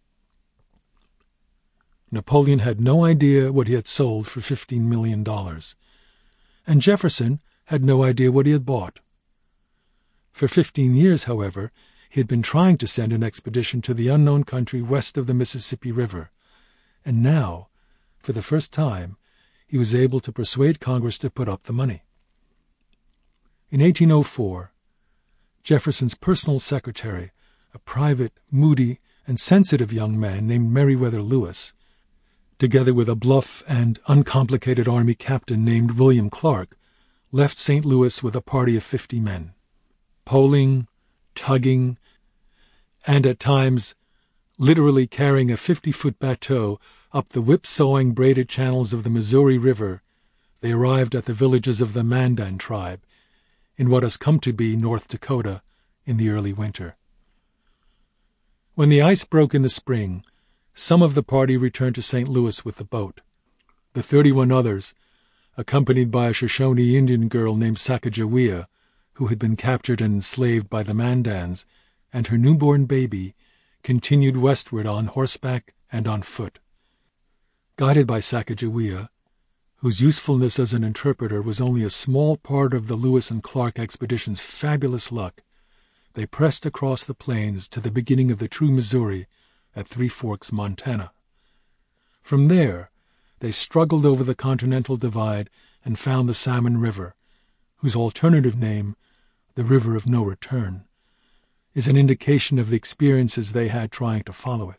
Napoleon had no idea what he had sold for fifteen million dollars, and Jefferson had no idea what he had bought. For fifteen years, however, he had been trying to send an expedition to the unknown country west of the Mississippi River, and now, for the first time, he was able to persuade Congress to put up the money. In eighteen oh four, Jefferson's personal secretary, a private, moody, and sensitive young man named Meriwether Lewis, together with a bluff and uncomplicated army captain named William Clark, left Saint Louis with a party of fifty men, poling, tugging, and at times literally carrying a fifty-foot bateau up the whip-sawing braided channels of the Missouri River. They arrived at the villages of the Mandan tribe, in what has come to be North Dakota, in the early winter. When the ice broke in the spring, some of the party returned to Saint Louis with the boat. The thirty-one others, accompanied by a Shoshone Indian girl named Sacagawea, who had been captured and enslaved by the Mandans, and her newborn baby, continued westward on horseback and on foot. Guided by Sacagawea, whose usefulness as an interpreter was only a small part of the Lewis and Clark expedition's fabulous luck, they pressed across the plains to the beginning of the true Missouri at Three Forks, Montana. From there, they struggled over the Continental Divide and found the Salmon River, whose alternative name, the River of No Return, is an indication of the experiences they had trying to follow it.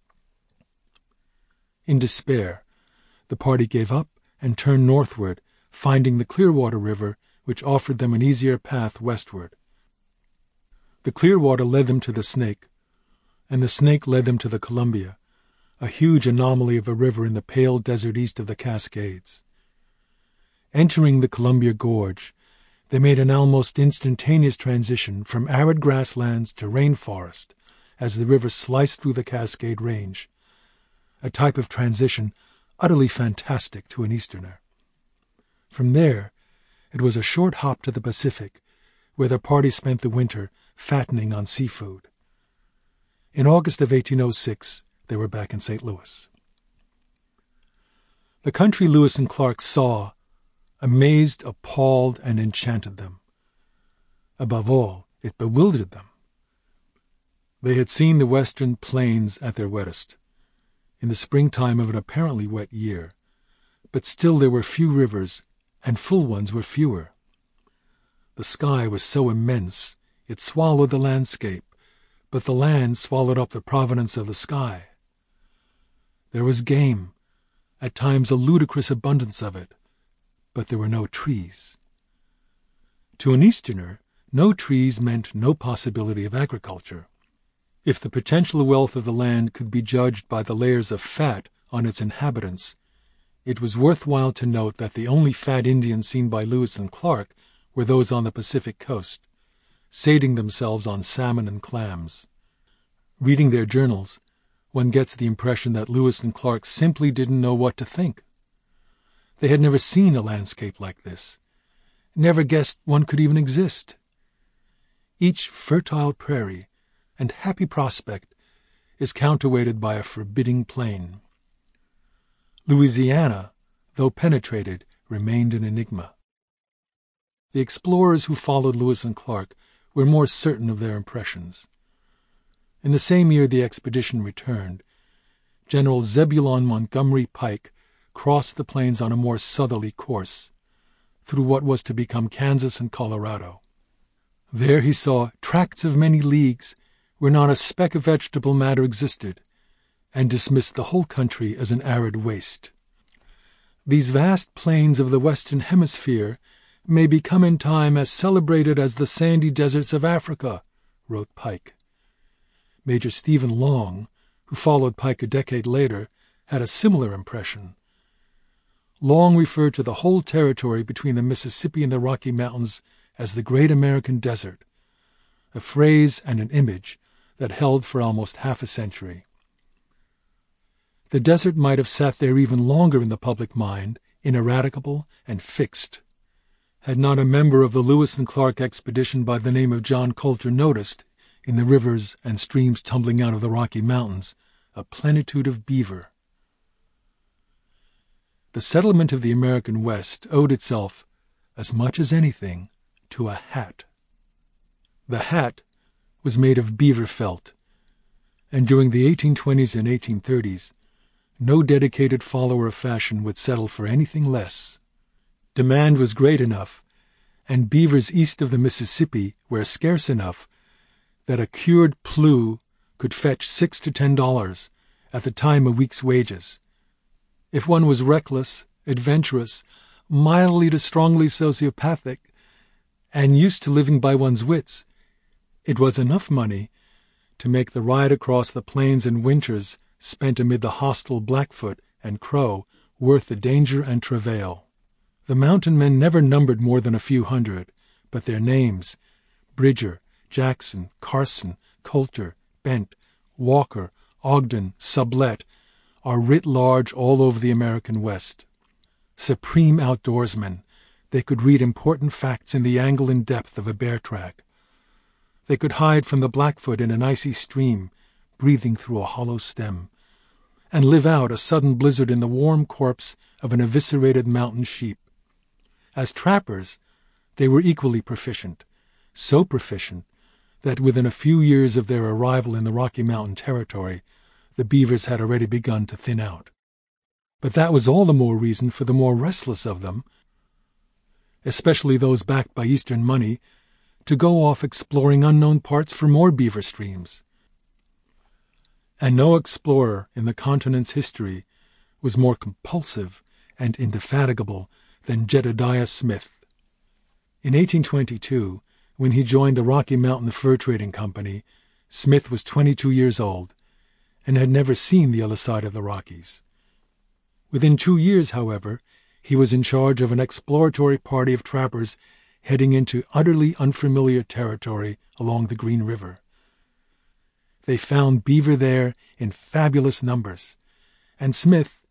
In despair, the party gave up and turned northward, finding the Clearwater River, which offered them an easier path westward. The Clearwater led them to the Snake, and the Snake led them to the Columbia, a huge anomaly of a river in the pale desert east of the Cascades. Entering the Columbia Gorge, They made an almost instantaneous transition from arid grasslands to rainforest as the river sliced through the Cascade Range, a type of transition utterly fantastic to an Easterner. From there, it was a short hop to the Pacific, where the party spent the winter fattening on seafood. In August of eighteen oh six, they were back in Saint Louis. The country Lewis and Clark saw amazed, appalled, and enchanted them. Above all, it bewildered them. They had seen the western plains at their wettest, in the springtime of an apparently wet year, but still there were few rivers, and full ones were fewer. The sky was so immense it swallowed the landscape, but the land swallowed up the provenance of the sky. There was game, at times a ludicrous abundance of it, but there were no trees. To an Easterner, no trees meant no possibility of agriculture. If the potential wealth of the land could be judged by the layers of fat on its inhabitants, it was worthwhile to note that the only fat Indians seen by Lewis and Clark were those on the Pacific coast, sating themselves on salmon and clams. Reading their journals, one gets the impression that Lewis and Clark simply didn't know what to think. They had never seen a landscape like this, never guessed one could even exist. Each fertile prairie and happy prospect is counterweighted by a forbidding plain. Louisiana, though penetrated, remained an enigma. The explorers who followed Lewis and Clark were more certain of their impressions. In the same year the expedition returned, General Zebulon Montgomery Pike crossed the plains on a more southerly course, through what was to become Kansas and Colorado. There he saw tracts of many leagues where not a speck of vegetable matter existed, and dismissed the whole country as an arid waste. These vast plains of the Western Hemisphere may become in time as celebrated as the sandy deserts of Africa, wrote Pike. Major Stephen Long, who followed Pike a decade later, had a similar impression. Long referred to the whole territory between the Mississippi and the Rocky Mountains as the Great American Desert, a phrase and an image that held for almost half a century. The desert might have sat there even longer in the public mind, ineradicable and fixed, had not a member of the Lewis and Clark expedition by the name of John Coulter noticed, in the rivers and streams tumbling out of the Rocky Mountains, a plenitude of beaver. The settlement of the American West owed itself, as much as anything, to a hat. The hat was made of beaver felt, and during the eighteen twenties and eighteen thirties, no dedicated follower of fashion would settle for anything less. Demand was great enough, and beavers east of the Mississippi were scarce enough that a cured plew could fetch six to ten dollars, at the time a week's wages. If one was reckless, adventurous, mildly to strongly sociopathic, and used to living by one's wits, it was enough money to make the ride across the plains in winters spent amid the hostile Blackfoot and Crow worth the danger and travail. The mountain men never numbered more than a few hundred, but their names, Bridger, Jackson, Carson, Coulter, Bent, Walker, Ogden, Sublette, are writ large all over the American West. Supreme outdoorsmen, they could read important facts in the angle and depth of a bear track. They could hide from the Blackfoot in an icy stream, breathing through a hollow stem, and live out a sudden blizzard in the warm corpse of an eviscerated mountain sheep. As trappers, they were equally proficient, so proficient that within a few years of their arrival in the Rocky Mountain territory, the beavers had already begun to thin out. But that was all the more reason for the more restless of them, especially those backed by Eastern money, to go off exploring unknown parts for more beaver streams. And no explorer in the continent's history was more compulsive and indefatigable than Jedediah Smith. In eighteen twenty-two, when he joined the Rocky Mountain Fur Trading Company, Smith was twenty-two years old and had never seen the other side of the Rockies. Within two years, however, he was in charge of an exploratory party of trappers heading into utterly unfamiliar territory along the Green River. They found beaver there in fabulous numbers, and Smith,